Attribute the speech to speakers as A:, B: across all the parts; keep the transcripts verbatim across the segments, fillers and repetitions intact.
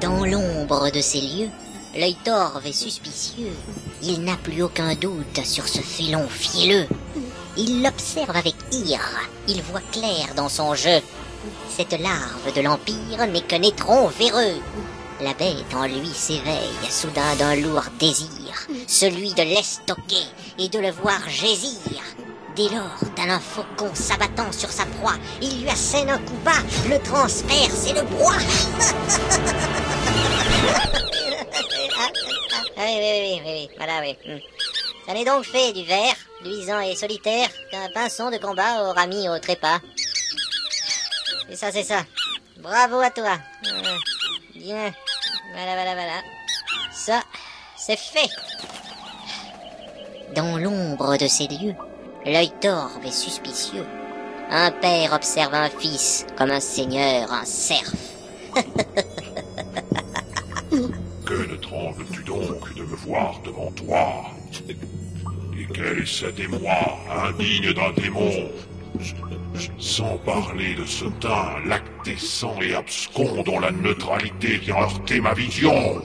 A: Dans l'ombre de ces lieux, l'œil torve et suspicieux, il n'a plus aucun doute sur ce félon fielleux. Il l'observe avec ire, il voit clair dans son jeu. Cette larve de l'Empire n'est qu'un étron véreux. La bête en lui s'éveille soudain d'un lourd désir, celui de l'estoquer et de le voir gésir. Dès lors, tel un faucon s'abattant sur sa proie, il lui assène un coup bas, le transperce et le broie. Ah oui, oui, oui, oui, oui, voilà, oui. Ça n'est donc fait du ver, luisant et solitaire, qu'un pinson de combat aura mis au trépas. C'est ça, c'est ça. Bravo à toi. Euh, bien. Voilà, voilà, voilà. Ça, c'est fait. Dans l'ombre de ces lieux, l'œil torve et suspicieux, un père observe un fils comme un seigneur un cerf.
B: Que ne trembles-tu donc de me voir devant toi? Et quel est cet émoi indigne d'un démon? Sans parler de ce teint lactescent et abscon dont la neutralité vient heurter ma vision.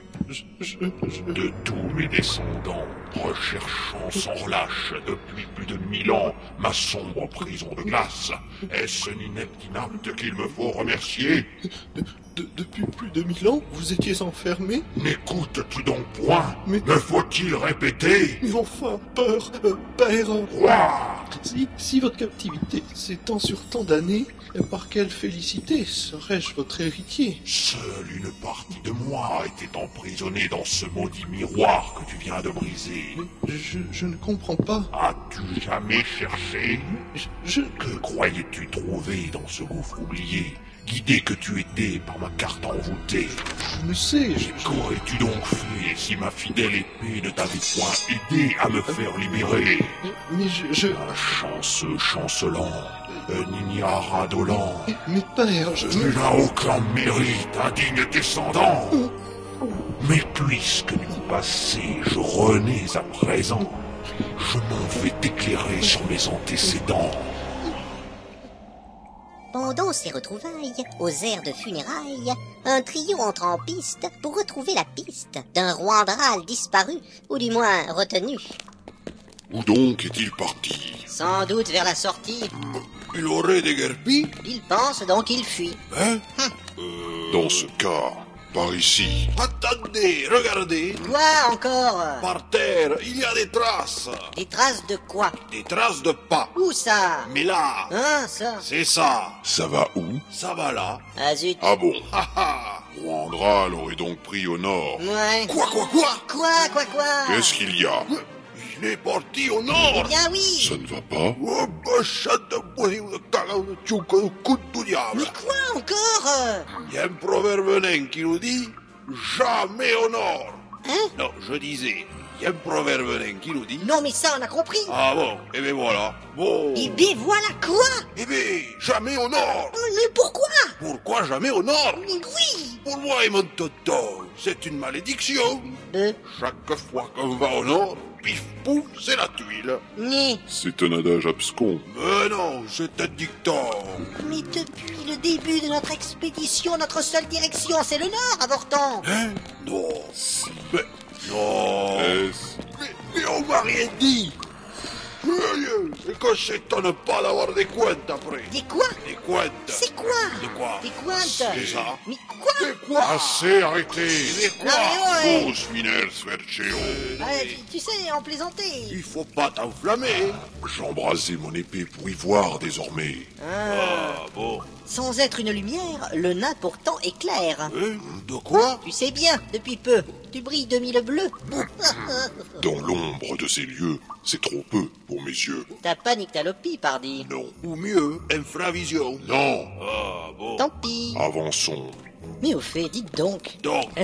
B: De tous mes descendants, recherchant sans relâche depuis plus de mille ans ma sombre prison de glace, est-ce un inepte inapte qu'il me faut remercier?
C: de, de, Depuis plus de mille ans, vous étiez enfermé?
B: N'écoutes-tu donc point?
C: Mais...
B: Me faut-il répéter?
C: Mais enfin, peur, euh, père...
B: Roi!
C: Si, si votre captivité s'étend sur tant d'années, par quelle félicité serais-je votre héritier?
B: Seule une partie de moi était emprisonnée dans ce maudit miroir que tu viens de briser.
C: Mais je, je ne comprends pas.
B: As-tu jamais cherché?
C: Je... je...
B: Que croyais-tu trouver dans ce gouffre oublié, guidé que tu étais par ma carte envoûtée?
C: Je ne sais, je...
B: Qu'aurais-tu donc fait si ma fidèle épée ne t'avait point aidé à me faire libérer?
C: Mais, mais je... je...
B: Un chanceux chancelant, un ignare indolent.
C: Mais, mais père, je...
B: Tu n'as aucun mérite, indigne descendant. Mais puisque du passé je renais à présent, je m'en vais t'éclairer sur mes antécédents.
A: Pendant ces retrouvailles, aux airs de funérailles, un trio entre en piste pour retrouver la piste d'un Roandral disparu, ou du moins retenu.
B: Où donc est-il parti?
A: Sans doute vers la sortie.
B: Il aurait déguerpi?
A: Il pense donc il fuit.
B: Hein? Hum. euh... Dans ce cas, par ici. Attendez, regardez.
A: Quoi encore?
B: Par terre, il y a des traces.
A: Des traces de quoi?
B: Des traces de pas.
A: Où ça?
B: Mais là.
A: Hein, ça?
B: C'est ça. Ça va où? Ça va là.
A: Ah zut.
B: Ah bon? Ah ah. Roandral aurait donc pris au nord.
A: Ouais.
B: Quoi, quoi, quoi?
A: Quoi, quoi, quoi?
B: Qu'est-ce qu'il y a? Il est parti au nord.
A: Eh bien oui.
B: Ça ne va pas? Oh, coup de diable.
A: Mais quoi encore?
B: Il y a un proverbe nain qui nous dit jamais au nord.
A: Hein?
B: Non, je disais, il y a un proverbe nain qui nous dit...
A: Non mais ça on a compris.
B: Ah bon, eh bien voilà. Bon.
A: Eh bien voilà quoi?
B: Eh bien, jamais au nord.
A: Mais pourquoi?
B: Pourquoi jamais au nord?
A: Mais oui.
B: Pour moi et mon tonton, c'est une malédiction.
A: Euh.
B: Chaque fois qu'on va au nord, pif pouf, c'est la tuile.
A: Mais...
B: C'est un adage abscon. Mais non, c'est un dicton.
A: Mais depuis le début de notre expédition, notre seule direction, c'est le nord, avorton.
B: Hein? Non. Si. Mais... Non. Mais, mais on m'a rien dit. Et que s'étonne pas d'avoir des pointes après.
A: Des quoi?
B: Des pointes.
A: C'est quoi?
B: Des quoi?
A: Des pointes.
B: C'est ça.
A: Mais quoi?
B: Des quoi? Assez, arrêtez. Des quoi?
A: Ah, mais ouais.
B: Tous miners Svercheo.
A: Ah, tu, tu sais, en plaisanter.
B: Il faut pas t'enflammer. J'embrasais mon épée pour y voir désormais.
A: Ah,
B: bon.
A: Sans être une lumière, le nain pourtant éclaire.
B: Hein? De quoi?
A: Tu sais bien, depuis peu, tu brilles de mille bleus.
B: Dans l'ombre de ces lieux, c'est trop peu pour mes yeux.
A: T'as pas nyctalopie, pardi.
B: Non. Ou mieux, infravision. Non. Ah bon.
A: Tant pis.
B: Avançons.
A: Mais au fait, dites donc.
B: Donc.
A: Euh...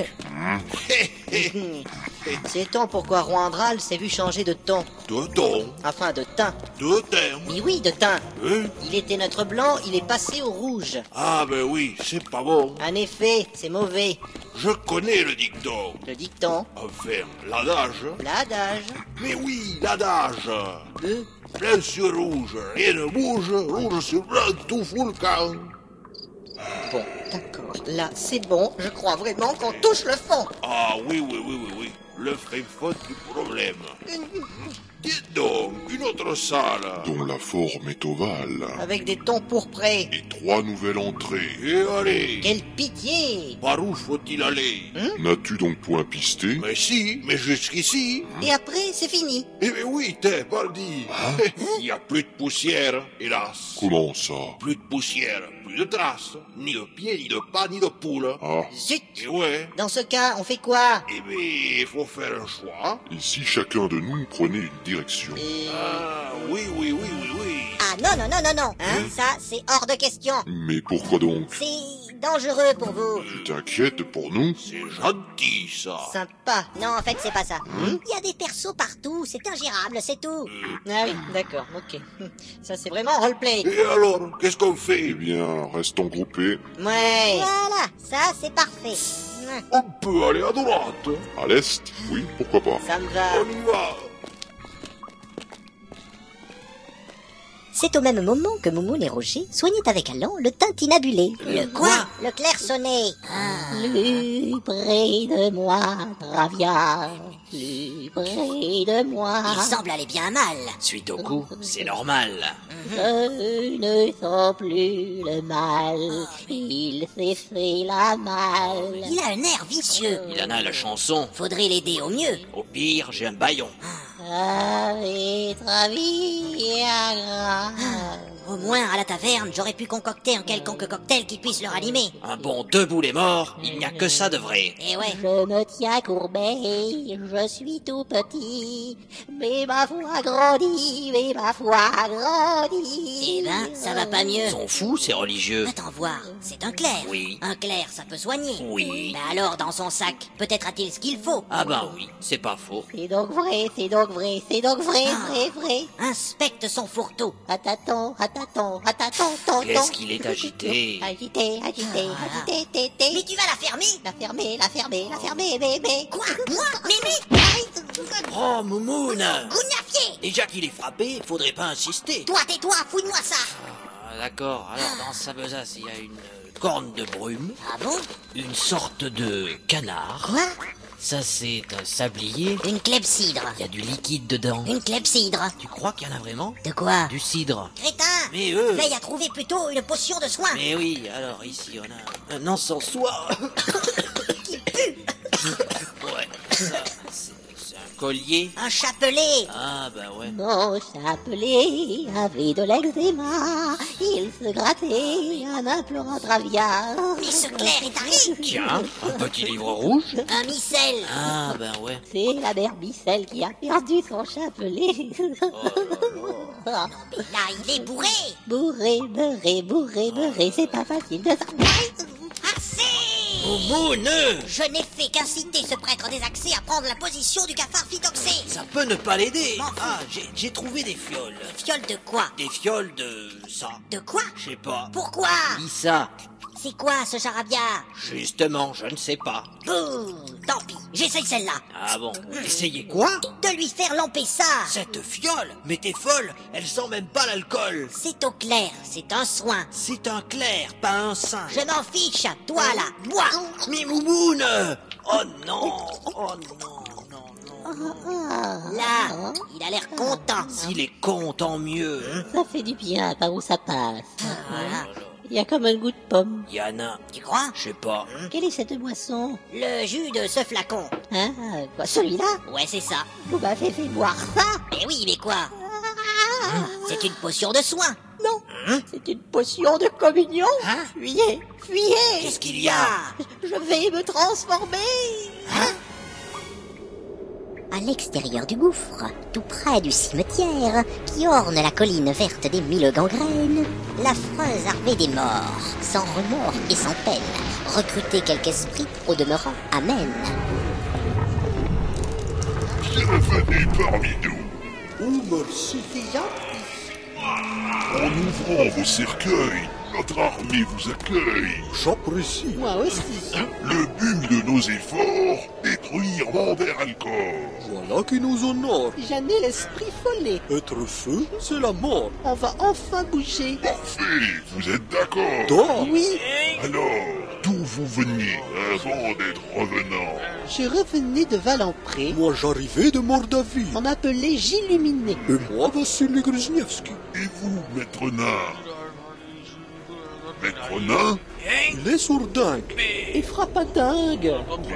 A: Sait-on pourquoi Roandral s'est vu changer de ton?
B: De ton.
A: Enfin, de teint.
B: De terme.
A: Mais oui, de teint.
B: Hein?
A: Il était notre blanc, il est passé au rouge.
B: Ah ben oui, c'est pas bon.
A: En effet, c'est mauvais.
B: Je connais le dicton.
A: Le dicton.
B: Enfin, l'adage.
A: L'adage.
B: Mais oui, l'adage.
A: De...
B: Blanc sur rouge, rien ne bouge, rouge sur blanc, tout fout le camp.
D: Bon, d'accord. Là, c'est bon. Je crois vraiment qu'on touche le fond.
B: Ah oui, oui, oui, oui, oui. Le vrai fond du problème. Dites donc, une autre salle.
E: Dont la forme est ovale.
D: Avec des tons pourprés.
E: Et trois nouvelles entrées.
B: Et allez,
D: Quelle pitié!
B: par où faut-il aller?
E: N'as-tu donc point pisté?
B: Mais si, mais jusqu'ici.
D: Et après, c'est fini.
B: Eh bien oui, t'es pas dit. Il n'y a plus de poussière, hélas.
E: Comment ça?
B: Plus de poussière, plus de traces. Ni de pieds, ni de pas, ni de poules.
E: Ah,
D: Zut!
B: Et ouais.
D: Dans ce cas, on fait quoi?
B: Eh bien, il faut faire un choix.
E: et si chacun de nous prenait une direction?
D: Et...
B: Ah, oui, oui, oui, oui, oui.
A: Ah non, non, non, non, non. Hein, ça, c'est hors de question.
E: Mais pourquoi donc?
A: C'est dangereux pour vous.
E: Tu t'inquiètes pour nous?
B: C'est gentil, ça.
D: Sympa.
A: Non, en fait, c'est pas ça. Il y a des persos partout, c'est ingérable, c'est tout.
D: Ah oui, d'accord, ok. Ça, c'est vraiment roleplay.
B: Et alors, qu'est-ce qu'on fait?
E: Eh bien, restons groupés.
D: Ouais.
A: Voilà, ça, c'est parfait.
B: On peut aller à droite.
E: À l'est? Oui, pourquoi pas.
D: Ça me va.
B: On y va.
A: C'est au même moment que Moumoun et Roger soignaient avec allant le tintinabulé.
D: Le quoi?
A: Le clairsonné. Plus près de moi, Travia. Plus près de moi.
F: Il semble aller bien mal.
G: Suite au coup, c'est normal.
A: Je ne sens plus le mal. Il s'est fait la malle.
F: Il a un air vicieux.
G: Il en a la chanson.
F: Faudrait l'aider au mieux.
G: Au pire, j'ai un baillon.
A: Avec Travia.
F: Au moins, à la taverne, j'aurais pu concocter un quelconque cocktail qui puisse le ranimer.
G: Un bon deux boules est mort, il n'y a que ça de vrai.
F: Et ouais.
A: Je me tiens courbé, je suis tout petit, mais ma foi grandit, mais ma foi grandit.
F: Eh ben, ça va pas mieux.
G: Ils sont fous, ces religieux.
F: Attends voir, c'est un clerc.
G: Oui.
F: Un clerc, ça peut soigner.
G: Oui.
F: Ben alors, dans son sac, peut-être a-t-il ce qu'il faut.
G: Ah ben oui, c'est pas faux.
A: C'est donc vrai, c'est donc vrai, c'est donc vrai,
F: Ah.
A: vrai, vrai.
F: Inspecte son fourre-tout.
A: Attends, attends, attends, attends.
G: Qu'est-ce qu'il est agité.
A: Agité, agité,
F: Ah.
A: agité, té, té.
F: Mais tu vas la fermer?
A: La fermer, la fermer, la fermer, bébé.
F: Quoi? Moi? Mémé?
G: Oh, Moumoun!
F: Gougnafier!
G: Déjà qu'il est frappé, faudrait pas insister.
F: Toi, tais-toi, fouille-moi ça!
G: Ah, d'accord, alors dans sa besace, il y a une euh, corne de brume,
F: Ah bon?
G: une sorte de canard.
F: Quoi?
G: Ça, c'est un sablier.
F: Une clepsydre.
G: Il y a du liquide dedans.
F: Une clepsydre.
G: Tu crois qu'il y en a vraiment?
F: De quoi?
G: Du cidre.
F: Crétin!
G: Mais eux...
F: Veille à trouver plutôt une potion de soin.
G: Mais oui, alors ici, on a un encensoir.
F: Qui pue!
G: Ouais, ça, c'est c'est un collier.
F: Un chapelet!
G: Ah, bah ouais.
A: Mon chapelet avait de l'eczéma. Il se grattait en implorant Travia.
F: Mais ce clerc est arrivé!
G: Tiens, un petit livre rouge.
F: Un micelle!
G: Ah, ben ouais.
A: C'est la mère Bicelle qui a perdu son chapelet.
F: Mais là, il est bourré!
A: Bourré, beurré, bourré, beurré, c'est pas facile de s'arrêter.
F: Assez!
G: Moumoun!
F: Je n'ai fait qu'inciter ce prêtre désaxé à prendre la position du cafard phytoxé!
G: Ça peut ne pas l'aider.
F: M'en fous.
G: Ah, j'ai j'ai trouvé des fioles.
F: Fiole de quoi?
G: Des fioles de ça.
F: De quoi?
G: Je sais pas.
F: Pourquoi?
G: Dis ça.
F: C'est quoi ce charabia?
G: Justement, je ne sais pas.
F: Bouh! Tant pis, j'essaye celle-là!
G: Ah bon? Essayez quoi?
F: De lui faire lamper ça!
G: Cette fiole? Mais t'es folle, elle sent même pas l'alcool.
F: C'est au clair, c'est un soin.
G: C'est un clair, pas un sein.
F: Je m'en fiche, toi là, bois!
G: Mais Moumoun! Oh non! Oh non, non, non.
F: Là, il a l'air content.
G: S'il est con, tant mieux.
A: Ça fait du bien par où ça passe.
F: Voilà.
A: Il y a comme un goût de pomme.
G: Yana,
F: Tu crois?
G: je sais pas.
A: Quelle est cette boisson?
F: Le jus de ce flacon.
A: Hein? Quoi, celui-là?
F: Ouais, c'est ça.
A: Vous m'avez fait boire ça?
F: Mais oui, mais quoi? C'est une potion de soin.
A: Non, c'est une potion de communion.
G: Hein?
A: Fuyez, fuyez.
G: Qu'est-ce qu'il y a?
A: Je vais me transformer. À l'extérieur du gouffre, tout près du cimetière, qui orne la colline verte des mille gangrènes, l'affreuse armée des morts, sans remords et sans peine, recrutait quelques esprits au demeurant amène.
B: Bienvenue parmi nous.
D: Oh, merci.
B: En ouvrant vos cercueils, notre armée vous accueille.
H: J'apprécie.
D: Moi aussi.
B: Le but de nos efforts, détruire Manderalcor.
H: Voilà qui nous honore.
D: J'en ai l'esprit follet.
H: Être feu, c'est la mort.
D: On va enfin bouger.
B: Parfait, vous êtes d'accord?
H: Toi,
D: Oui,
B: Alors, d'où vous veniez avant d'être revenant?
D: je revenais de Valenpré.
H: moi j'arrivais de Mordavie.
D: On m'appelait Gilluminé.
H: Et moi, Vassili Gruzniewski.
B: Et vous, maître nain? Maître nain?
H: Il est sourdingue.
D: Et frappe à dingue.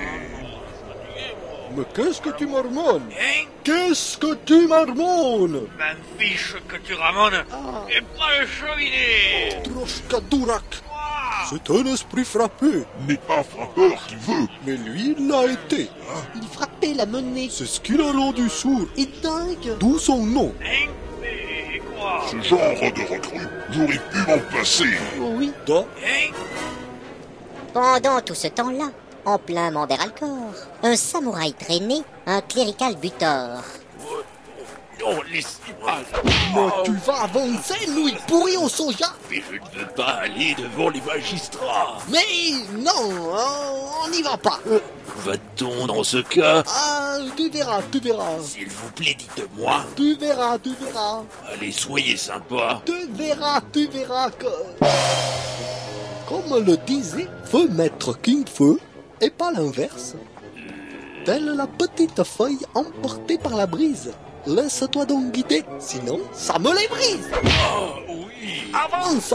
H: Mais qu'est-ce que tu marmonnes? Qu'est-ce que tu marmonnes?
I: Ma fiche que tu ramones et pas le cheminée.
H: Troshka Durak. C'est un esprit frappé.
B: N'est pas frappeur qui veut.
H: Mais lui, il l'a été.
D: Il frappait la monnaie.
H: C'est ce qui l'a rendu sourd.
D: Et dingue.
H: D'où son nom.
I: Hein? Mais quoi?
B: Ce genre de recrue, j'aurais pu m'en passer.
D: Oh oui.
H: Da.
I: Hein?
A: Pendant tout ce temps-là, en plein Manderalcor, un samouraï traîné, un clérical butor.
I: Non, laisse-moi.
D: Mais tu vas avancer, nouille pourrie au soja.
I: Mais je ne veux pas aller devant les magistrats.
D: Mais non, hein, on n'y va pas.
I: Va-t-on dans ce cas?
D: Ah, tu verras, tu verras.
I: S'il vous plaît, dites-moi.
D: Tu verras, tu verras.
I: Allez, soyez sympa.
D: Tu verras, tu verras que... Comme le disait Feu Maître King Feu, et pas l'inverse. Telle la petite feuille emportée par la brise. Laisse-toi donc guider, sinon ça me les brise.
I: Oh, oui.
D: Avance.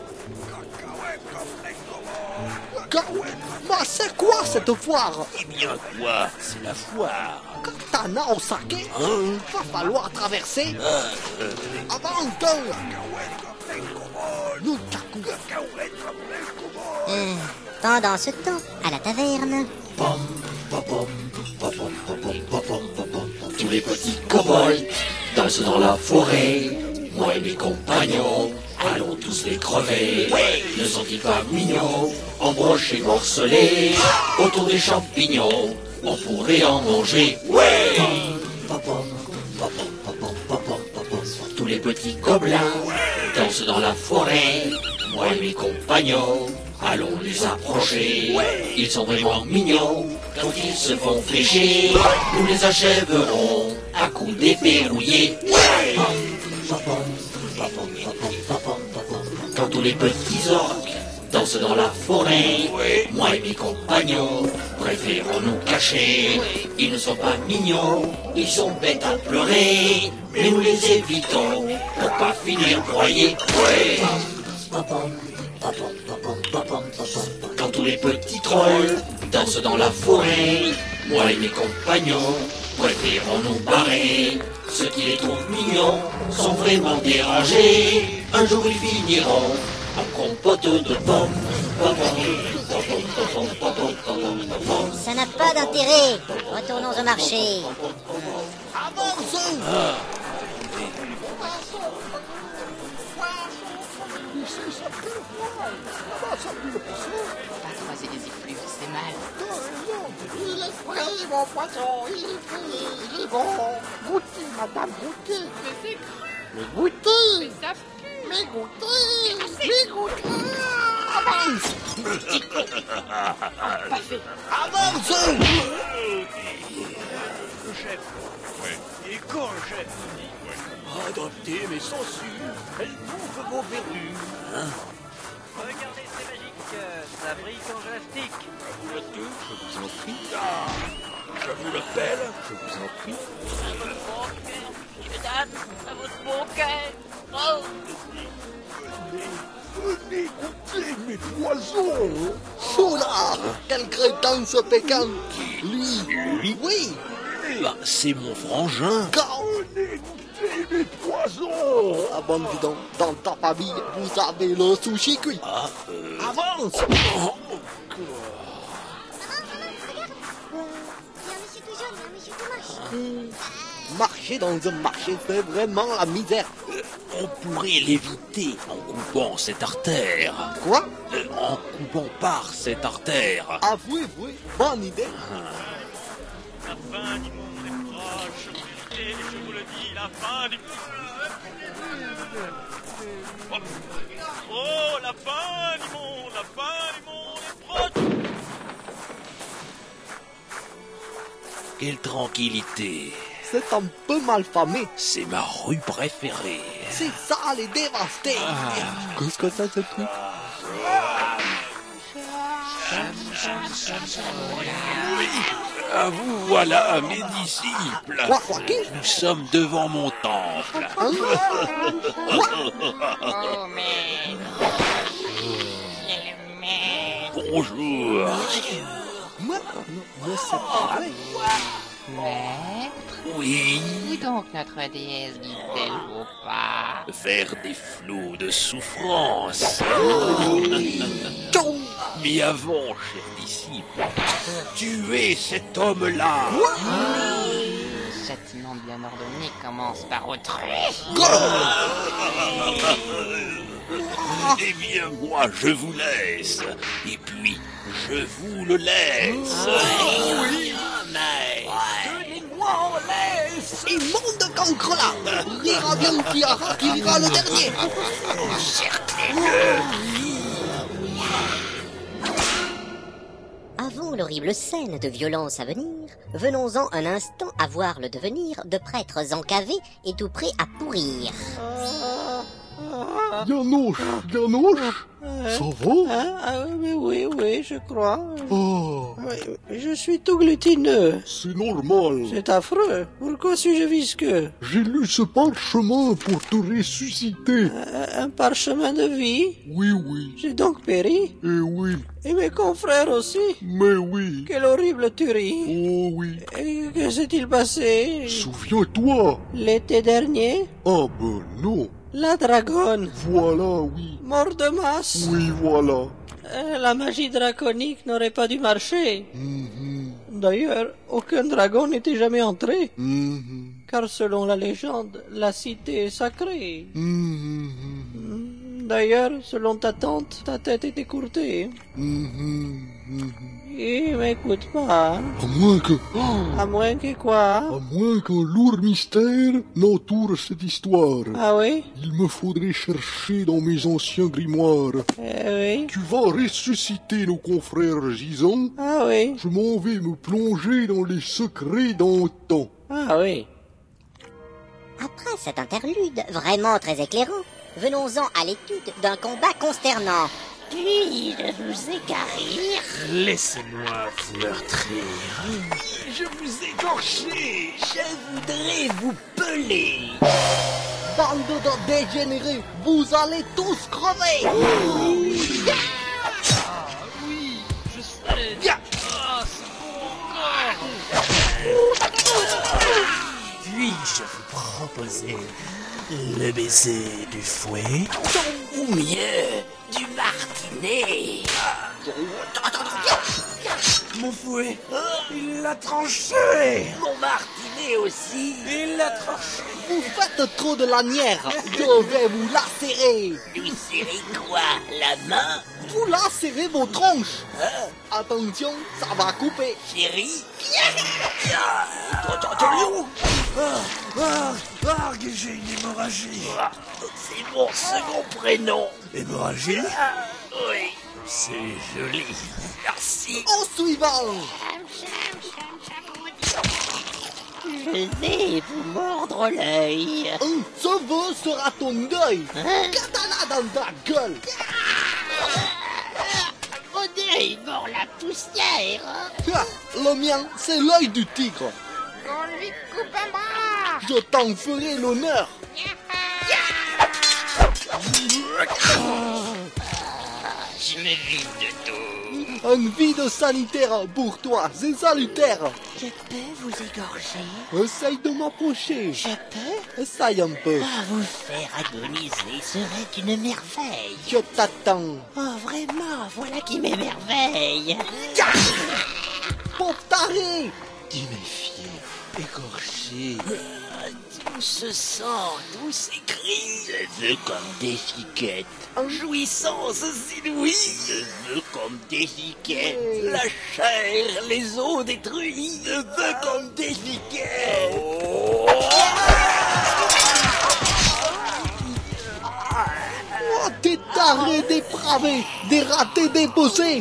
D: Cacahuète. Mais c'est quoi cette foire?
I: Eh bien, quoi? C'est la foire.
D: Katana au saké.
I: Hein?
D: Va falloir traverser. Avance. Nous tacu.
A: Euh, pendant ce temps, à la taverne,
J: Tous les petits cow-boys dansent dans la forêt. Moi et mes compagnons allons tous les crever. Ne sont-ils pas mignons, embrochés, morcelés autour des champignons? On pourrait en manger. Ouais. Tous les petits gobelins dansent dans la forêt. Moi et mes compagnons allons les approcher. Ils sont vraiment mignons. Quand ils se font flécher, nous les achèverons à coups d'épée rouillée. Quand tous les petits orques dansent dans la forêt, moi et mes compagnons préférons nous cacher. Ils ne sont pas mignons, ils sont bêtes à pleurer, mais nous les évitons pour pas finir broyés. Quand tous les petits trolls dansent dans la forêt, moi et mes compagnons préférons nous barrer. Ceux qui les trouvent mignons sont vraiment dérangés. Un jour ils finiront en compote de pommes.
A: ça n'a pas d'intérêt. Retournons au marché.
D: Avance.
K: Pas croiser les effluves, c'est mal.
D: Il est frais, mon poisson, il est frais, il est bon. Goûtez, madame, goûtez.
K: Mais c'est cru,
D: Mais goûtez.
K: mais ça pue.
D: Mais goûtez. Mais goûtez. Avance.
K: Pas fait.
D: Avance.
I: Le chef. Ouais. Il est con, le chef. Ouais. Adoptez mes sangsues. Elles bouffent vos verrues. Hein? Regardez, c'est magique. Ça brille quand je la stick. À vous le deux, je vous en prie. Ah, je vous le pèle, je vous en prie.
K: À votre bon cœur, mesdames, à votre bon cœur. Oh.
H: Venez goûter mes poisons.
D: Soula. Quel crétin ce Pékin. Lui.
I: Lui?
D: Oui.
I: Bah, c'est mon frangin.
D: Quand.
H: Venez goûter mes poisons.
D: Ah bon, dis donc, dans ta famille, vous avez le sushi cuit.
I: Ah, euh...
D: Avance.
I: Oh,
D: Marcher dans un marché, c'est vraiment la misère.
I: euh, on pourrait l'éviter en coupant cette artère.
D: Quoi?
I: Euh, en coupant par cette artère.
D: Ah oui, oui, bonne idée.
I: La fin du monde est proche. Et je vous le dis, la fin du... Oh, la fin du monde, la fin du monde est proche.
J: Quelle tranquillité.
D: C'est un peu malfamé.
J: C'est ma rue préférée.
D: C'est ça, les dévastés.
J: Ah.
D: Qu'est-ce que c'est ce truc?
J: Oui, ah, vous voilà, mes disciples.
D: Quoi, quoi, qui?
J: Nous sommes devant mon temple.
D: Hein?
K: Oh, mais...
J: Bonjour.
D: Moi, mais c'est pas vrai.
K: Maître,
J: Oui.
K: où donc notre déesse dit-elle vos pas?
J: Vers des flots de souffrance. Mais avant, chers disciples, tuez cet homme-là.
K: Le châtiment bien ordonné commence par autrui.
J: Eh bien, moi, je vous laisse. Et puis, je vous le laisse.
D: Oui. Donnez-moi en laisse. Immonde de cancre là. Rira bien qui ira, qui ira le dernier.
A: Avant l'horrible scène de violence à venir, venons-en un instant à voir le devenir de prêtres encavés et tout prêts à pourrir.
H: Yanouche, Yanouche, ça va?
L: Ah, ah, mais oui, oui, je crois.
H: Oh,
L: Oui, je suis tout glutineux.
H: c'est normal.
L: C'est affreux. Pourquoi suis-je visqueux?
H: J'ai lu ce parchemin pour te ressusciter.
L: Un, un parchemin de vie?
H: Oui, oui,
L: J'ai donc péri?
H: eh oui,
L: Et mes confrères aussi?
H: mais oui.
L: Quelle horrible tuerie!
H: Oh oui.
L: Et que s'est-il passé?
H: Souviens-toi.
L: L'été dernier?
H: Ah ben non.
L: La dragonne!
H: Voilà, oui.
L: Mort de masse!
H: Oui, voilà.
L: Euh, La magie draconique n'aurait pas dû marcher.
H: Mhm,
L: D'ailleurs, aucun dragon n'était jamais entré.
H: mhm,
L: Car selon la légende, la cité est sacrée.
H: mhm,
L: D'ailleurs, selon ta tante, ta tête est écourtée.
H: mhm, mhm.
L: Il m'écoute pas.
H: À moins que... Oh,
L: À moins que quoi?
H: à moins qu'un lourd mystère n'entoure cette histoire.
L: Ah oui?
H: Il me faudrait chercher dans mes anciens grimoires.
L: Eh oui.
H: Tu vas ressusciter nos confrères gisants.
L: Ah oui.
H: Je m'en vais me plonger dans les secrets d'antan.
L: Ah oui.
A: Après cet interlude vraiment très éclairant, venons-en à l'étude d'un combat consternant. Puis-je vous égarir?
J: Laissez-moi vous meurtrir.
D: Je vous écorcher. Je voudrais vous peler. Bande de dégénérés, vous allez tous crever.
J: Puis-je vous proposer le baiser du fouet ou mieux du martinet? Mon fouet, il l'a tranché. Mon martinet aussi, il l'a tranché.
D: Vous faites trop de lanières. Je vais vous lacérer.
J: Lui serrer quoi? La main?
D: Vous lacérez vos tronches. Attention, ça va couper.
J: Chérie? Ah, ah, ah, j'ai une hémorragie. C'est mon second prénom. Hémorragie? Oui, c'est joli. Merci.
D: Au suivant.
A: Je vais vous mordre l'œil.
D: Un cheveu sera ton deuil. Katana dans ta gueule.
A: Mon œil mord la poussière.
D: Ah, le mien, c'est l'œil du tigre.
K: On lui coupe un bras!
D: Je t'en ferai l'honneur.
J: Je me vide de tout.
D: Un vide sanitaire pour toi, c'est salutaire.
A: Je peux vous égorger?
D: Essaye de m'approcher.
A: Je peux?
D: Essaye un peu.
A: Ah, vous faire agoniser serait une merveille.
D: Je t'attends.
A: Oh, vraiment, voilà qui m'émerveille.
D: Pauvre taré.
J: Tu m'es fier, égorgé. Tout ce sang, tous ces cris. Je veux comme des chiquettes. En jouissance inouïe. Je veux comme des chiquettes. La chair, les os détruits. Je veux comme des chiquettes. Oh.
D: Oh, t'es Scarrés dépravés, des ratés déposés.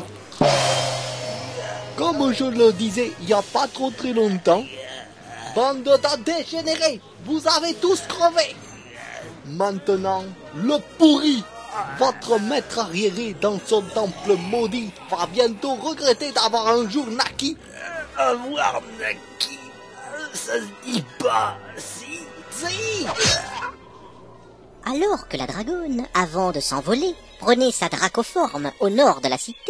D: Comme je le disais il n'y a pas trop très longtemps, bande de dégénérés, vous avez tous crevé. Maintenant, le pourri, votre maître arriéré dans son temple maudit, va bientôt regretter d'avoir un jour naquis.
J: Avoir naquis, ça se dit pas, si, si.
A: Alors que la dragonne, avant de s'envoler, prenait sa dracoforme au nord de la cité.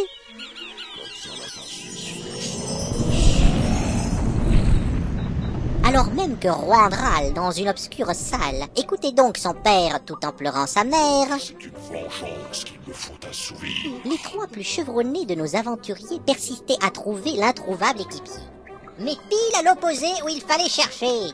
A: Alors même que Roandral, dans une obscure salle, écoutait donc son père tout en pleurant sa mère,
B: C'est une vengeance qu'il me faut assouvir.
A: les trois plus chevronnés de nos aventuriers persistaient à trouver l'introuvable équipier. Mais pile à l'opposé où il fallait chercher.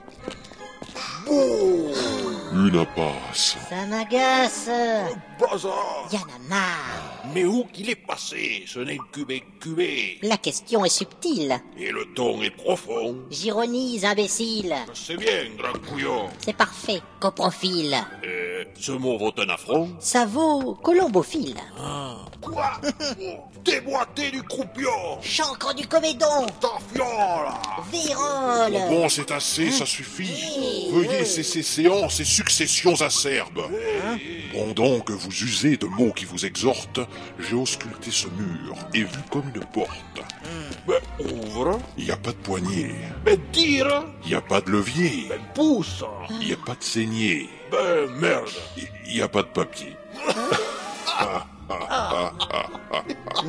B: Une impasse.
A: Ça m'agace.
J: Bazar.
A: Y'en a marre.
J: Mais où qu'il est passé, ce n'est cubé cubé.
A: La question est subtile.
J: Et le ton est profond.
A: J'ironise, imbécile.
J: C'est bien, grand couillon.
A: C'est parfait, coprofile.
J: Euh, ce mot vaut un affront.
A: Ça vaut colombophile.
J: Quoi? Déboîté du croupion.
A: Chancre du comédon.
J: Tafion, là.
A: Vérole.
B: Bon, c'est assez, ça suffit. Veuillez cesser séances et successions acerbes. Bon donc, vous usez de mots qui vous exhortent, j'ai ausculté ce mur et vu comme une porte.
J: Ben, ouvre.
B: Il n'y a pas de poignée.
J: Ben, tire.
B: Il n'y a pas de levier.
J: Ben, pousse.
B: Il n'y a pas de saignée.
J: Ben, merde.
B: Il n'y a pas de papier. Ah, ah, ah, ah, ah.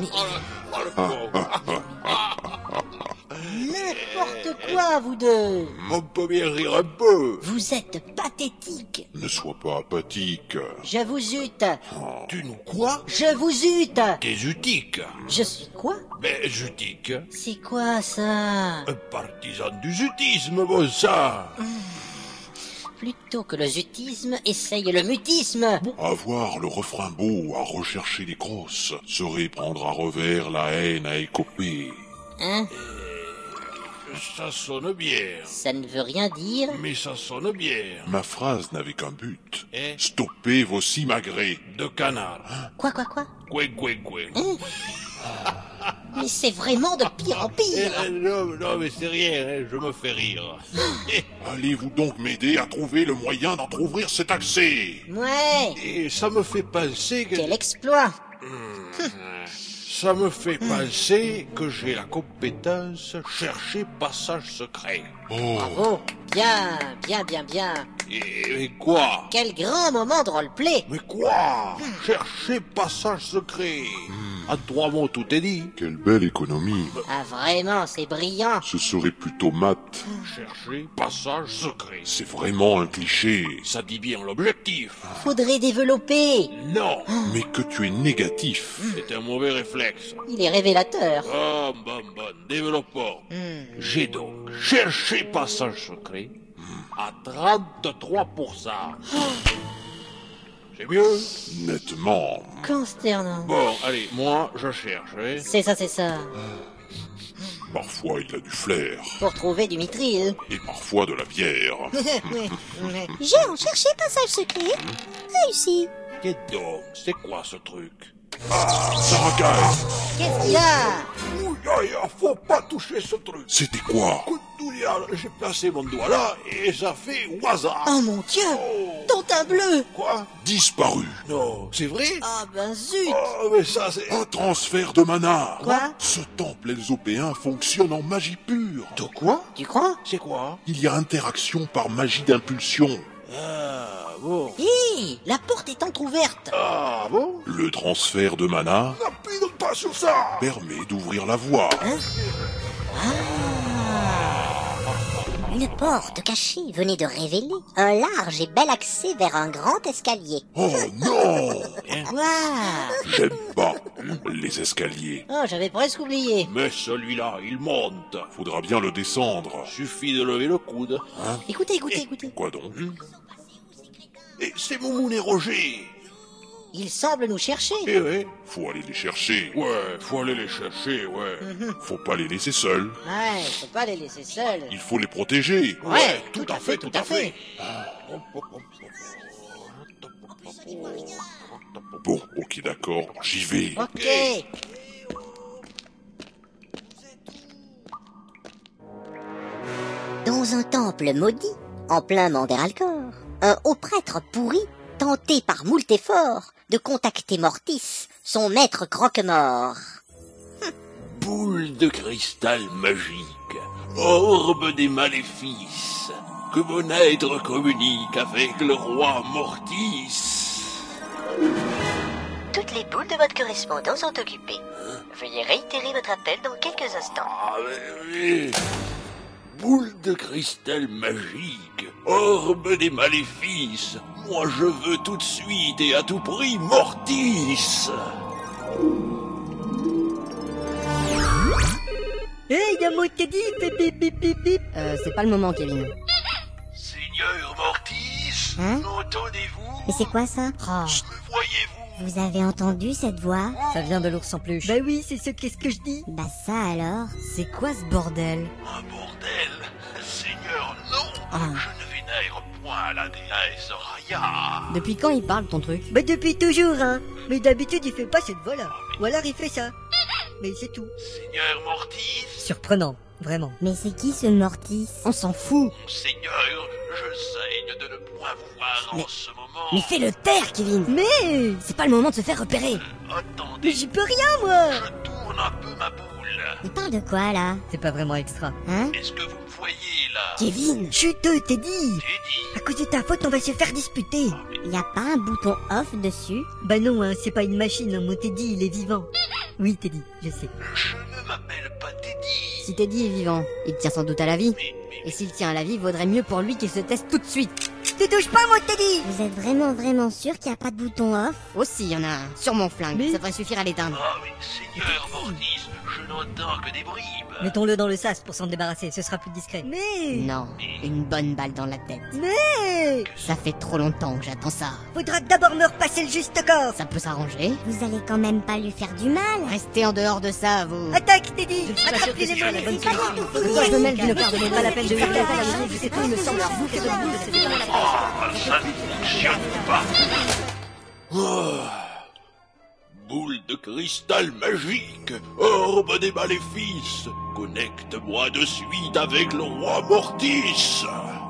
A: N'importe quoi, vous deux.
J: On peut bien rire un peu.
A: Vous êtes pathétiques.
B: Ne sois pas apathique.
A: Je vous ute.
J: Tu nous quoi?
A: Je vous ute.
J: T'es zutique.
A: Je suis quoi?
J: Ben, zutique.
A: C'est quoi ça?
J: Un partisan du zutisme, bon sang.
A: Plutôt que le zutisme, essaye le mutisme.
B: Avoir le refrain beau à rechercher les grosses serait prendre à revers la haine à écoper.
A: Hein?
J: Ça sonne bien.
A: Ça ne veut rien dire.
J: Mais ça sonne bien.
B: Ma phrase n'avait qu'un but.
J: Eh?
B: Stopper vos simagrées.
J: De canard.
A: Quoi, quoi, quoi?
J: Gouin, gouin, gouin.
A: Hein? Mais c'est vraiment de pire en
J: Eh,
A: pire.
J: eh, non, non, mais c'est rien, hein, je me fais rire.
B: Allez-vous donc m'aider à trouver le moyen d'entrouvrir cet accès?
A: Ouais.
J: Et ça me fait penser que...
A: Quel exploit.
J: Ça me fait penser que j'ai la compétence chercher passage secret.
B: Oh,
A: Bravo. Bien, bien, bien, bien.
J: Et, et quoi?
A: Quel grand moment de roleplay.
J: Mais quoi? Chercher passage secret. En trois mots, tout est dit.
B: quelle belle économie.
A: Ah vraiment, c'est brillant.
B: Ce serait plutôt mat.
J: Chercher passage secret.
B: C'est vraiment un cliché.
J: Ça dit bien l'objectif.
A: Faudrait développer.
J: Non,
B: Mais que tu es négatif.
J: c'est un mauvais réflexe.
A: Il est révélateur.
J: Bon, bon, bon, développons. J'ai donc cherché passage secret à trente-trois pour cent. C'est mieux?
B: Nettement.
A: Consternant.
J: Bon, allez, moi, je cherche, hein.
A: C'est ça, c'est ça.
B: Parfois il a du flair.
A: Pour trouver du mithril.
B: Et parfois de la bière.
A: J'ai en cherché passage secret. Réussi.
J: Qu'est donc? C'est quoi ce truc?
B: Ça racaille.
A: Qu'est-ce qu'il a?
J: Ouh, aïe, faut pas toucher ce truc.
B: C'était quoi?
J: Coup de douillard, j'ai placé mon doigt là et ça fait au hasard.
A: Oh mon Dieu. Ton teint bleu.
J: Quoi?
B: Disparu.
J: Non, c'est vrai?
A: Ah ben zut.
J: Oh, mais ça c'est...
B: Un transfert de mana.
A: Quoi?
B: Ce temple elsopéen fonctionne en magie pure.
J: De quoi?
A: Tu crois?
J: C'est quoi?
B: Il y a interaction par magie d'impulsion.
J: Ah, bon.
A: Hé, la porte est entr'ouverte.
J: Ah, bon?
B: Le transfert de mana
J: N'appuie pas sur ça!
B: permet d'ouvrir la voie.
A: Une porte cachée venait de révéler un large et bel accès vers un grand escalier.
B: Oh non!
A: Quoi?
B: J'aime pas les escaliers.
A: Oh, j'avais presque oublié.
J: Mais celui-là, il monte.
B: Faudra bien le descendre.
J: Suffit de lever le coude.
A: Écoutez, écoutez, écoutez.
B: Quoi donc?
J: Et c'est Moumoun et Roger.
A: Il semble nous chercher.
J: Eh ouais.
B: Faut aller les chercher.
J: Ouais, faut aller les chercher, ouais.
B: Faut pas les laisser seuls.
A: Ouais, faut pas les laisser seuls.
B: Il faut les protéger.
A: Ouais, tout à fait, tout à fait.
B: Bon, ok, d'accord, j'y vais.
A: Ok. Dans un temple maudit, en plein Manderalcor, un haut prêtre pourri, tenté par moult efforts de contacter Mortis, son maître croque-mort.
J: Boule de cristal magique, orbe des maléfices, que mon être communique avec le roi Mortis.
A: Toutes les boules de votre correspondant sont occupées. Veuillez réitérer votre appel dans quelques instants.
J: Ah, mais, mais... Boule de cristal magique, orbe des maléfices, moi je veux tout de suite et à tout prix Mortis.
M: Hé, hey, y'a mon Teddy, bip bip bip bip bip.
N: Euh, c'est pas le moment, Kevin.
J: Seigneur Mortis,
O: Hein?
J: m'entendez-vous?
O: Mais c'est quoi ça?
M: Oh.
J: Me voyez-vous?
O: Vous avez entendu cette voix?
N: Ça vient de l'ours en peluche.
M: Bah oui, c'est ce qu'est-ce que je dis.
O: Bah ça alors?
N: C'est quoi ce bordel?
J: Un bordel? Seigneur, non!
N: Ah.
J: Je ne vénère point la déesse Raya.
N: Depuis quand il parle ton truc?
M: Bah depuis toujours, hein. Mais d'habitude, il fait pas cette voix-là. Ou alors il fait ça. Mais c'est tout.
J: Seigneur Mortis,
N: Surprenant, vraiment.
O: Mais c'est qui ce Mortis?
N: On s'en fout.
J: Seigneur, je saigne de ne point vous voir
N: Mais-
J: en ce moment.
N: Mais fais-le taire, Kevin.
M: Mais
N: C'est pas le moment de se faire repérer.
J: Attendez,
M: Mais j'y peux rien, moi.
J: je tourne un peu ma boule.
O: Il parle de quoi là?
N: C'est pas vraiment extra.
O: Hein?
J: Est-ce que vous me voyez là?
N: Kevin!
M: Chut, Teddy.
J: Teddy,
M: À cause de ta faute, on va se faire disputer.
O: Y a pas un bouton off dessus?
M: Bah non, hein, c'est pas une machine, hein, mon Teddy, il est vivant. Oui, Teddy, je sais.
J: je ne m'appelle pas Teddy.
N: Si Teddy est vivant, il tient sans doute à la vie.
J: Mais, mais,
N: Et s'il tient à la vie, vaudrait mieux pour lui qu'il se teste tout de suite.
M: Tu touches pas, mon Teddy.
O: Vous êtes vraiment vraiment sûr qu'il y a pas de bouton off?
N: Aussi, y en a un. Sur mon flingue.
M: Mais-
N: Ça devrait suffire à l'éteindre.
J: ah oui, Seigneur Mortis, je n'entends que des bribes.
N: Mettons-le dans le sas pour s'en débarrasser, ce sera plus discret.
M: Mais...
N: Non, une bonne balle dans la tête.
M: Mais...
N: Ça fait trop longtemps que j'attends ça.
M: Faudra d'abord me repasser le juste corps.
N: Ça peut s'arranger.
O: Vous allez quand même pas lui faire du mal?
N: Restez en dehors de ça, vous.
M: Attaque, Teddy.
N: Je suis pas
M: Attrape
N: sûr que
M: les
N: ce soit la bonne
M: maléfiques.
N: solution. Quand je me mêle d'une carte, ce n'est pas la peine de hurler à la musique, c'est tout, il me semble que vous, c'est de vous, c'est de la
J: Ah, ça ne fonctionne pas. Ah. Boule de cristal magique, orbe des maléfices, connecte-moi de suite avec le roi Mortis.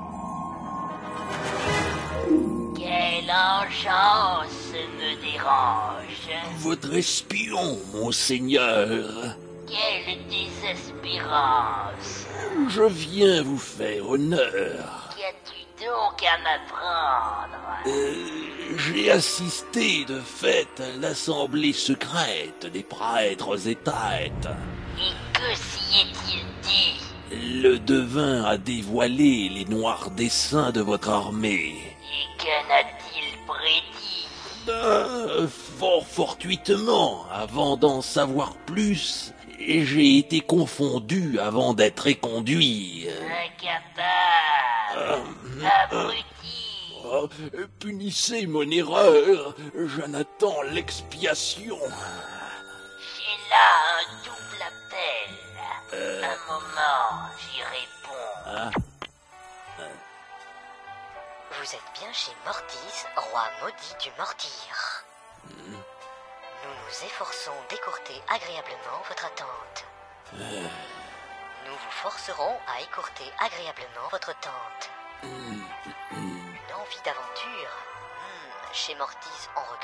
K: Quelle enchance me dérange.
J: Votre espion, mon seigneur.
K: Quelle désespérance.
J: Je viens vous faire honneur.
K: Qu'as-tu donc à m'apprendre?
J: Euh, J'ai assisté de fait à l'assemblée secrète des prêtres et têtes.
K: Et que s'y est-il dit?
J: Le devin a dévoilé les noirs desseins de votre armée.
K: Et que n'a-t-il prédit?
J: Euh, fort fortuitement, avant d'en savoir plus, j'ai été confondu avant d'être éconduit.
K: Incapable. Abruti.
J: Oh, punissez mon erreur, j'en attends l'expiation.
K: J'ai là un double appel. Un moment, j'y réponds.
J: Ah.
A: Vous êtes bien chez Mortis, roi maudit du Mortir. Nous nous efforçons d'écourter agréablement votre attente. Nous vous forcerons à écourter agréablement votre attente. Une envie d'aventure? Hmm, chez Mortis, on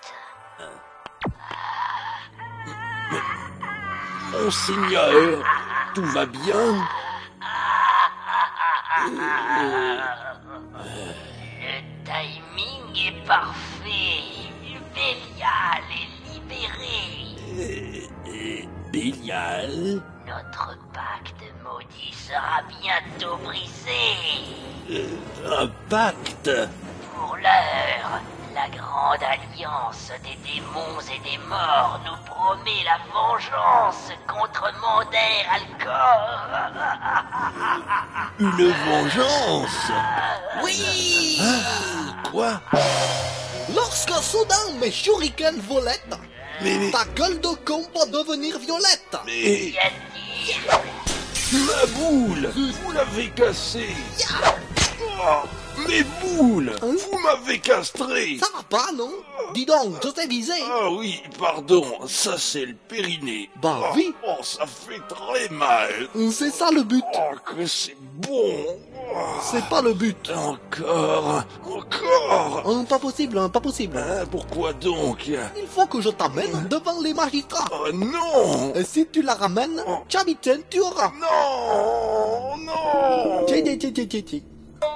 A: recrute.
J: Monseigneur, tout va bien?
K: Le timing est parfait. Bélial est libéré.
J: Euh, euh, Bélial?
K: Notre pacte maudit sera bientôt brisé.
J: Euh, un pacte?
K: Pour l'heure, la grande alliance des démons et des morts nous promet la vengeance contre Mander Alcor.
J: Une vengeance?
D: Oui!
J: Ah, quoi?
D: Lorsque soudain mes shurikens volettent,
J: Mais, mais,
D: ta gueule de con va devenir violette.
J: mais...
K: Qu'y a-t-il?
J: Ma boule! Vous l'avez cassée! Oh,
H: Mes boules, vous m'avez castré.
D: Ça va pas, non? Dis donc, je t'ai visé.
H: Ah oui, pardon, ça c'est le périnée.
D: Bah
H: oh,
D: oui.
H: Oh, ça fait très mal.
D: C'est ça le but.
H: Oh, que c'est bon.
D: C'est pas le but.
H: Encore, encore.
D: Oh, pas possible, hein, pas possible.
H: Hein, pourquoi donc?
D: Il faut que je t'amène devant les magistrats.
H: Oh non.
D: Et si tu la ramènes, oh. Tchabiten, tu auras.
H: Non, non.
D: Tché, tché, tché, tché, tché.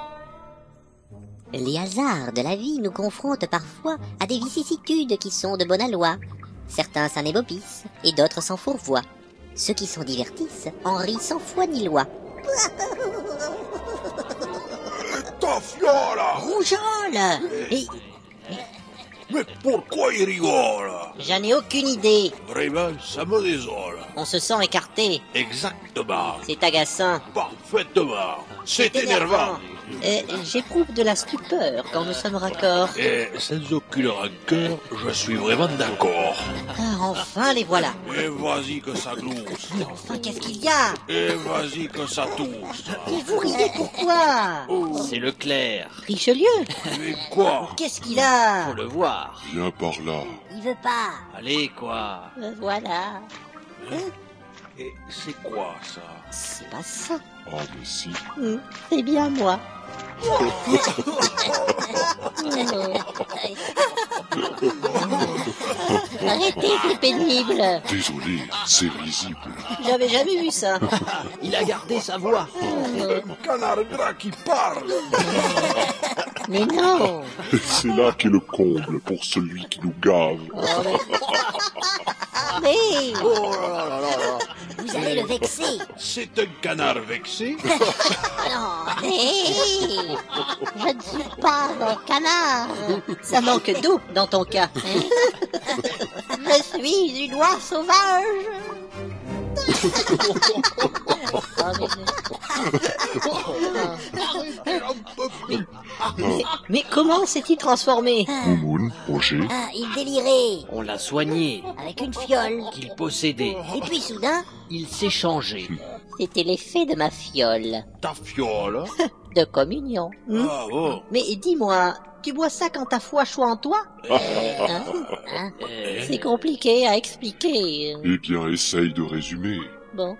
A: Les hasards de la vie nous confrontent parfois à des vicissitudes qui sont de bonne aloi. Certains s'en ébobissent et d'autres s'en fourvoient. Ceux qui s'en divertissent en rient sans foi ni loi.
H: Ta fiole.
A: Rougeole. Et...
H: Mais pourquoi il rigole?
F: J'en ai aucune idée.
H: Vraiment, ça me désole.
F: On se sent écarté.
H: Exactement.
F: C'est agaçant.
H: Parfaitement. C'est énervant.
F: Euh, J'éprouve de la stupeur quand nous sommes raccords.
H: Et sans aucune rancœur, je suis vraiment d'accord.
F: Ah, enfin les voilà.
H: Et vas-y que ça glousse.
F: Enfin, qu'est-ce qu'il y a?
H: Et vas-y que ça tousse.
F: Et vous riez pourquoi?
H: Oh.
G: C'est Leclerc.
F: Richelieu?
H: Mais quoi?
F: Qu'est-ce qu'il a?
G: Faut le voir.
E: Viens par là.
A: Il veut pas.
G: Allez, quoi.
F: Me voilà.
H: Et c'est quoi ça?
F: C'est pas ça.
E: Ah, mais si.
F: Mmh, c'est bien moi. Arrêtez, c'est pénible.
E: Désolé, c'est visible.
F: J'avais jamais vu ça.
G: Il a gardé sa voix.
H: Un canard gras qui parle.
F: Mais non.
E: C'est là qu'est le comble pour celui qui nous gave.
F: Oh, mais... mais...
H: Oh là là là là.
A: Vous allez le vexer.
H: C'est un canard vexé.
A: Non, mais...
F: Je ne suis pas un canard. Ça manque d'eau dans ton cas. Je suis une oie sauvage. mais, mais comment s'est-il transformé?
E: Moumoun, Roger.
A: Ah, il délirait.
G: On l'a soigné.
A: Avec une fiole.
G: Qu'il possédait.
A: Et puis soudain...
G: Il s'est changé.
F: C'était l'effet de ma fiole.
H: Ta fiole?
F: De communion. Hmm?
H: Ah bon?
F: Mais dis-moi, tu bois ça quand ta foi choit en toi? Hein? Hein? C'est compliqué à expliquer.
E: Eh bien, essaye de résumer.
F: Bon.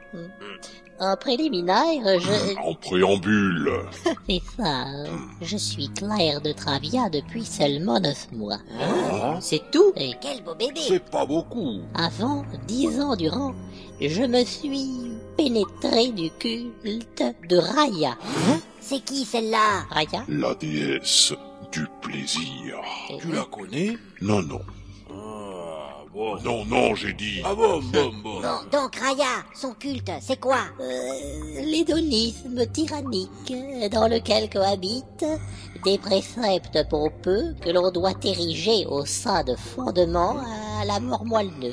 F: En préliminaire, je...
E: En préambule.
F: C'est ça. Je suis Claire de Travia depuis seulement neuf mois.
H: Ah.
F: C'est tout. Et
A: quel beau bébé.
H: C'est pas beaucoup.
F: Avant, dix ans durant, je me suis pénétré du culte de Raya.
A: Hein? C'est qui celle-là?
F: Raya?
E: La déesse du plaisir.
H: Tu la connais?
E: Non, non.
H: Ah, bon.
E: Non, non, j'ai dit.
H: Ah bon, bon, bon.
A: Bon, donc Raya, son culte, c'est quoi?
F: euh, L'hédonisme tyrannique dans lequel cohabitent des préceptes pompeux que l'on doit ériger au sein de fondements à la mort moelleux.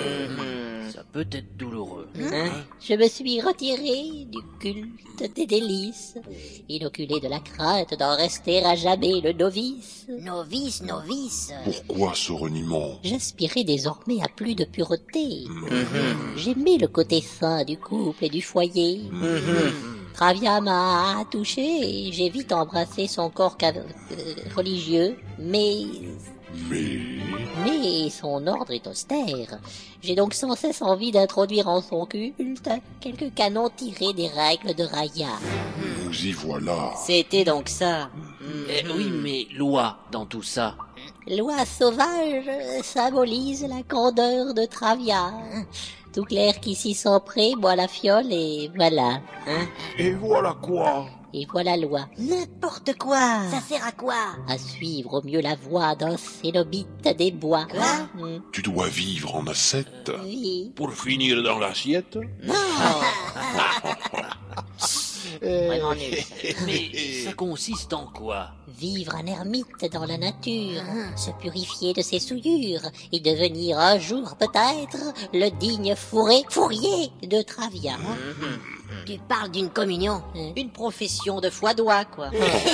G: Ça peut être douloureux.
F: Hein? Je me suis retiré du culte des délices, inoculé de la crainte d'en rester à jamais le novice.
A: Novice, novice.
E: Pourquoi ce reniement?
F: J'aspirais désormais à plus de pureté. Mmh. J'aimais le côté sain du couple et du foyer. Mmh. Travia m'a touché et j'ai vite embrassé son corps euh, religieux, mais...
E: Mais...
F: Mais son ordre est austère. J'ai donc sans cesse envie d'introduire en son culte quelques canons tirés des règles de Raya.
E: Nous y voilà.
F: C'était donc ça.
G: Eh, oui, mais loi dans tout ça.
F: Loi sauvage symbolise la candeur de Travia. Tout clair qu'ici sont prêts, boit la fiole et voilà. Hein?
H: Et voilà quoi?
F: Et voilà loi.
A: N'importe quoi. Ça sert à quoi?
F: À suivre au mieux la voie d'un cénobite des bois.
A: Quoi?
F: Mmh.
E: Tu dois vivre en ascète.
F: Oui.
H: Pour finir dans l'assiette?
F: Non. Vraiment nul.
G: Mais ça consiste en quoi?
F: Vivre un ermite dans la nature, se purifier de ses souillures et devenir un jour peut-être le digne fourré fourrier de Travia.
G: Mmh.
A: Tu parles d'une communion?
F: Une profession de foi d'oie, quoi.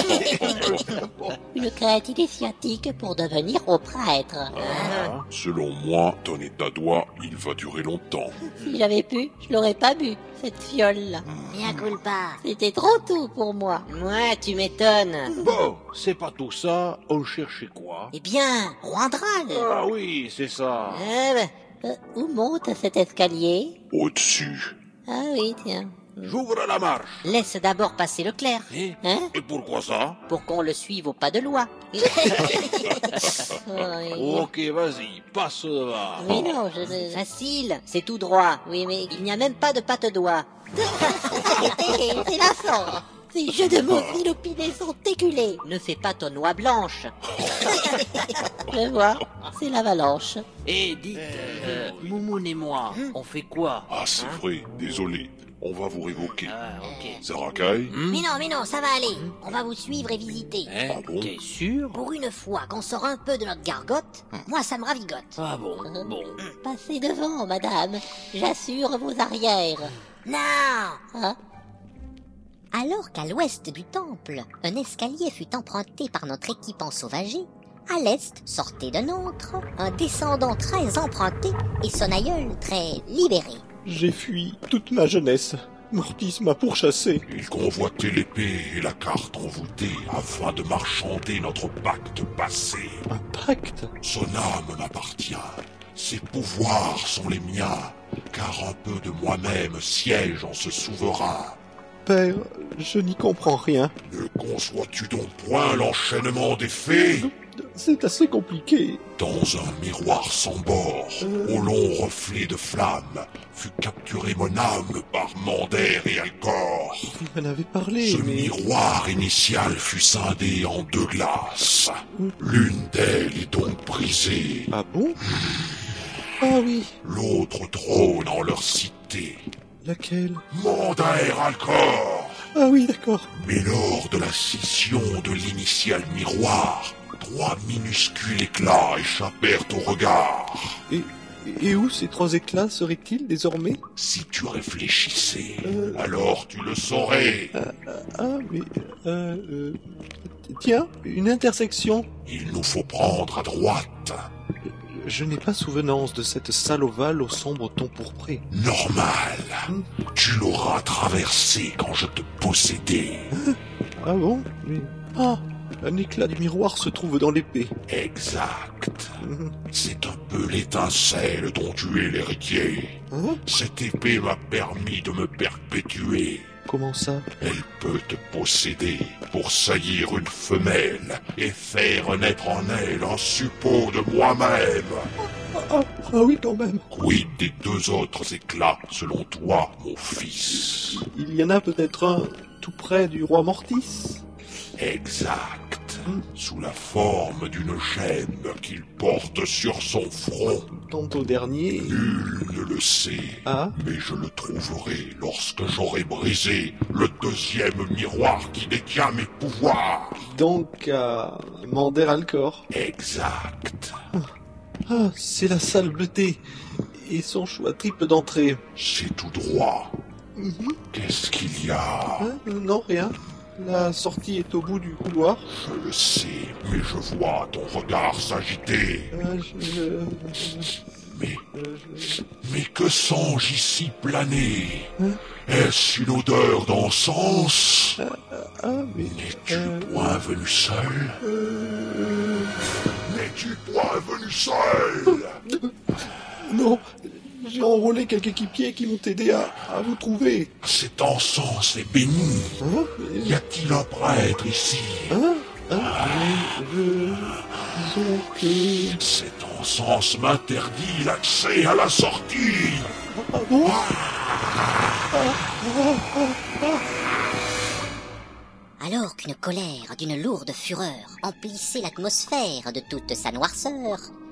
F: Une crête initiatique pour devenir au prêtre.
E: Ah, selon moi, ton état d'oie, il va durer longtemps.
F: Si j'avais pu, je l'aurais pas bu, cette fiole-là.
A: Bien culpa.
F: C'était trop tout pour moi.
G: Ouais, tu m'étonnes.
P: Bon, c'est pas tout ça, on cherchait quoi?
A: Eh bien, Roandral.
P: Ah oui, c'est ça.
F: Eh ben, euh, où monte cet escalier?
E: Au-dessus.
F: Ah oui, tiens.
P: J'ouvre la marche.
A: Laisse d'abord passer le clerc.
P: Et,
F: Hein?
P: et pourquoi ça?
F: Pour qu'on le suive au pas de loi. Oh,
P: Ok, vas-y, passe devant.
F: oui, non, je...
A: Facile, c'est tout droit.
F: Oui, mais il n'y a même pas de patte-doigt. C'est lassant. Ces jeux de mots inopinés sont éculés. Ne fais pas ton oie blanche. Je vois, c'est l'avalanche.
G: Et dites, euh, Moumoun et moi, on fait quoi?
E: Ah, c'est
G: hein?
E: vrai, désolé. On va vous révoquer.
G: Ah, ok.
E: Sarakai?
A: Mais non, mais non, ça va aller. On va vous suivre et visiter.
G: Hein?
E: Ah bon?
G: T'es sûr?
A: Pour une fois qu'on sort un peu de notre gargote, moi ça me ravigote.
G: Ah bon, bon.
F: Passez devant, madame. J'assure vos arrières.
A: Non!
F: Hein?
A: Alors qu'à l'ouest du temple, un escalier fut emprunté par notre équipe ensauvagée, à l'est sortait de nôtre un descendant très emprunté et son aïeul très libéré.
C: J'ai fui toute ma jeunesse. Mortis m'a pourchassé.
B: Il convoitait l'épée et la carte envoûtée afin de marchander notre pacte passé.
C: Un pacte?
B: Son âme m'appartient. Ses pouvoirs sont les miens, car un peu de moi-même siège en ce souverain.
C: Père, je n'y comprends rien.
B: Ne conçois-tu donc point l'enchaînement des fées?
C: C'est assez compliqué.
B: Dans un miroir sans bord,
C: Euh.
B: au long reflet de flamme, fut capturée mon âme par Mander et Alcor.
C: Vous m'en avez parlé,
B: Ce
C: mais...
B: miroir initial fut scindé en deux glaces. L'une d'elles est donc brisée.
C: Ah bon? Ah oui.
B: L'autre trône en leur cité.
C: Laquelle?
B: Mander Alcor.
C: Ah oui, d'accord.
B: Mais lors de la scission de l'initial miroir, trois minuscules éclats échappèrent au regard.
C: Et, et où ces trois éclats seraient-ils désormais?
B: Si tu réfléchissais,
C: Euh.
B: alors tu le saurais.
C: Ah, ah mais... Euh, euh, tiens, une intersection.
B: Il nous faut prendre à droite.
C: Je n'ai pas souvenance de cette salle ovale au sombre ton pourpré.
B: Normal.
C: Hmm.
B: Tu l'auras traversée quand je te possédais.
C: Ah bon? Mais... Ah, un éclat du miroir se trouve dans l'épée.
B: Exact.
C: Mhm.
B: C'est un peu l'étincelle dont tu es l'héritier.
C: Hein?
B: Cette épée m'a permis de me perpétuer.
C: Comment ça?
B: Elle peut te posséder pour saillir une femelle et faire naître en elle un suppôt de moi-même.
C: Ah, ah, ah oui, quand même.
B: Quid des deux autres éclats, selon toi, mon fils?
C: Il y en a peut-être un tout près du roi Mortis.
B: Exact. Sous la forme d'une gemme qu'il porte sur son front.
C: Tantôt dernier...
B: Nul ne le sait.
C: Ah?
B: Mais je le trouverai lorsque j'aurai brisé le deuxième miroir qui détient mes pouvoirs.
C: Donc à Mander Alcor.
B: Exact.
C: Ah, c'est la salle bleutée. Et son choix triple d'entrée.
B: C'est tout droit.
C: Mhm.
B: Qu'est-ce qu'il y a?
C: Hein? Non, rien. La sortie est au bout du couloir.
B: Je le sais, mais je vois ton regard s'agiter.
C: Euh, je... je-
B: Mais,
C: euh, je-
B: mais que songe ici planer?
C: Hein?
B: Est-ce une odeur d'encens?
C: Ah, mais...
B: N'es-tu
C: euh,
B: point venu seul?
C: euh,
B: N'es-tu point venu seul?
C: Non, j'ai enrôlé quelques équipiers qui m'ont aidé à, à vous trouver.
B: Cet encens est béni.
C: Hein?
B: Y a-t-il un prêtre ici?
C: Hein? Hein? Mais je... Disons que...
B: Cet encens m'interdit l'accès à la sortie.
C: Ah bon?
A: Alors qu'une colère d'une lourde fureur emplissait l'atmosphère de toute sa noirceur,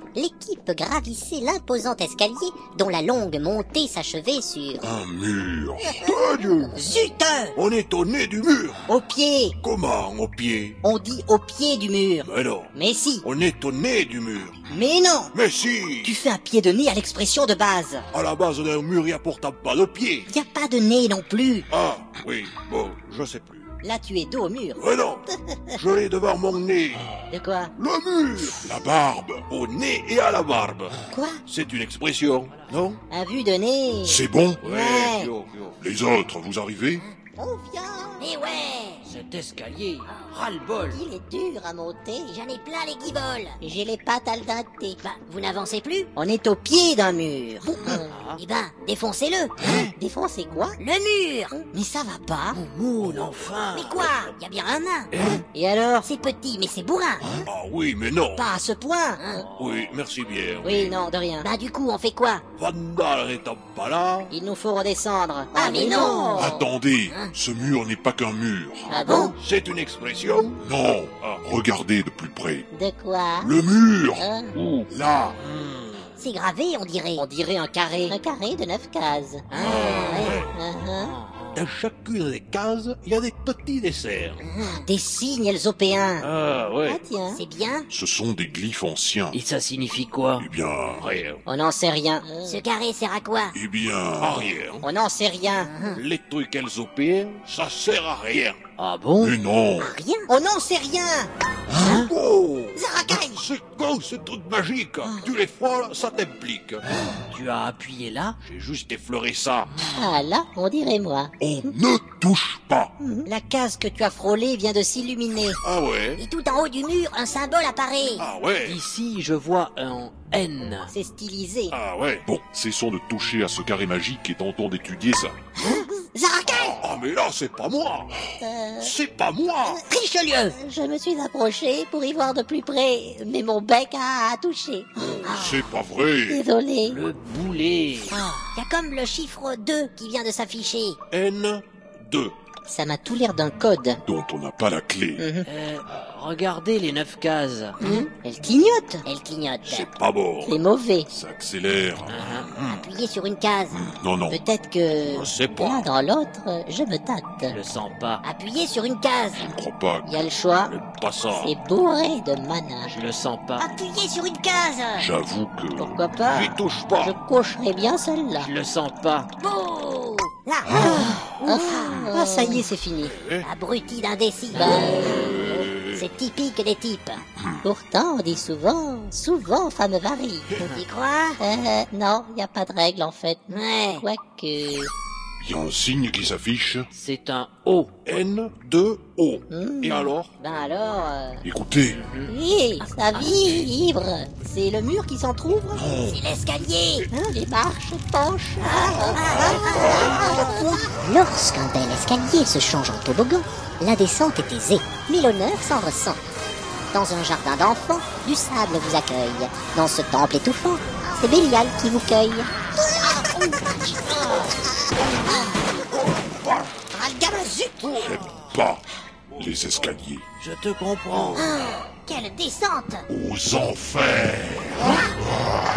A: l'équipe gravissait l'imposant escalier dont la longue montée s'achevait sur...
E: Un mur.
P: Dieu!
A: Zut!
P: On est au nez du mur.
A: Au pied.
P: Comment, au pied?
A: On dit au pied du mur.
P: Mais non.
A: Mais si.
P: On est au nez du mur.
A: Mais non.
P: Mais si.
A: Tu fais un pied de nez à l'expression de base.
P: À la base d'un mur, il n'y a pourtant pas de pied.
A: Y a pas de nez non plus.
P: Ah, oui, bon, je sais plus.
A: Là, tu es dos au mur.
P: Mais non, je l'ai devant mon nez.
A: De quoi?
P: Le mur.
E: La barbe.
P: Au nez et à la barbe.
A: Quoi?
P: C'est une expression, non?
A: Un vue de nez.
E: C'est bon?
A: Ouais.
P: Yo, yo.
E: Les autres, vous arrivez?
A: On vient. Mais ouais.
G: Cet escalier, ras-le-bol.
A: Il est dur à monter. J'en ai plein les guiboles. J'ai les pattes al dente. Bah, vous n'avancez plus? On est au pied d'un mur. Eh ben, défoncez-le. Hein? Défoncez quoi? Le mur. Mais ça va pas.
G: Moule, enfin.
A: Mais quoi? Y a bien un nain. Et alors? C'est petit, mais c'est bourrin.
P: Ah oui, mais non.
A: Pas à ce point. Hein?
P: Oui, merci bien.
A: Oui, non, de rien. Bah du coup, on fait quoi?
P: Vandal n'étant pas là.
A: Il nous faut redescendre. Ah mais non.
E: Attendez, ce mur n'est pas qu'un mur.
A: Ah bon?
P: C'est une expression?
E: Non, regardez de plus près.
A: De quoi?
E: Le mur.
A: Hein?
E: Où? Là.
A: C'est gravé, on dirait. On dirait un carré. Un carré de neuf cases. Ah, ouais. Uh-huh.
P: Dans chacune des cases, il y a des petits desserts.
A: Ah, des signes elzopéens.
P: Ah ouais.
A: Ah tiens. C'est bien.
E: Ce sont des glyphes anciens.
G: Et ça signifie quoi?
E: Eh bien...
P: Rien.
A: On n'en sait rien. Ce carré sert à quoi?
E: Eh bien...
P: À rien.
A: On n'en sait rien.
P: Les trucs elzopéens, ça sert à rien.
G: Ah bon?
E: Mais non.
A: Rien? On n'en sait rien.
P: Hein? Oh!
A: Zarakai!
P: C'est con, ce truc magique. Tu les frôles, ça t'implique.
G: Tu as appuyé là?
P: J'ai juste effleuré ça.
A: Ah là, on dirait moi.
E: On ne touche pas.
A: La case que tu as frôlée vient de s'illuminer.
P: Ah ouais?
A: Et tout en haut du mur, un symbole apparaît.
P: Ah ouais?
G: Ici, je vois un N.
A: C'est stylisé.
P: Ah ouais?
E: Bon, cessons de toucher à ce carré magique et tentons d'étudier ça.
A: Zarakai!
P: Ah mais là, c'est pas moi.
A: Euh...
P: C'est pas moi.
A: Richelieu! Je me suis approché pour y voir de plus près, mais mon bec a, a touché.
E: C'est pas vrai.
A: Désolé.
G: Le boulet.
A: Ah, y a comme le chiffre deux qui vient de s'afficher.
P: N deux.
A: Ça m'a tout l'air d'un code.
E: Dont on n'a pas la clé.
A: Mhm.
G: Euh, regardez les neuf cases.
A: Mhm. Elle clignote. Elle clignote.
P: C'est pas bon.
A: C'est mauvais.
E: Ça accélère.
A: Appuyez sur une case.
E: Non, non.
A: Peut-être que...
P: Je sais pas.
A: L'un dans l'autre, je me tâte.
G: Je le sens pas.
A: Appuyez sur une case.
E: Je ne crois pas.
A: Il y a le choix.
P: Pas ça.
A: C'est bourré de mana.
G: Je le sens pas.
A: Appuyez sur une case.
E: J'avoue que...
A: Pourquoi pas?
P: J'y touche pas.
A: Je cocherai bien celle-là.
G: Je le sens pas.
A: Bouh! Là. Ah, ah, ça y est, c'est fini. Abruti d'indécis. Bah, c'est typique des types. Pourtant, on dit souvent, souvent, femme varie. Tu crois? Euh, non, y a pas de règle en fait. Ouais. Quoique...
E: Il y a un signe qui s'affiche.
G: C'est un O.
P: N deux O.
A: Hmm.
P: Et alors?
A: Ben alors... euh,
E: Écoutez.
A: Oui, ça vibre. C'est le mur qui s'entrouvre? C'est l'escalier. Hein, les marches penchent. Lorsqu'un bel escalier se change en toboggan, la descente est aisée, mais l'honneur s'en ressent. Dans un jardin d'enfants, du sable vous accueille. Dans ce temple étouffant, c'est Bélial qui vous cueille. Ah, le gamin, zut!
E: J'aime pas les escaliers.
G: Je te comprends.
A: Ah, quelle descente!
E: Aux enfers.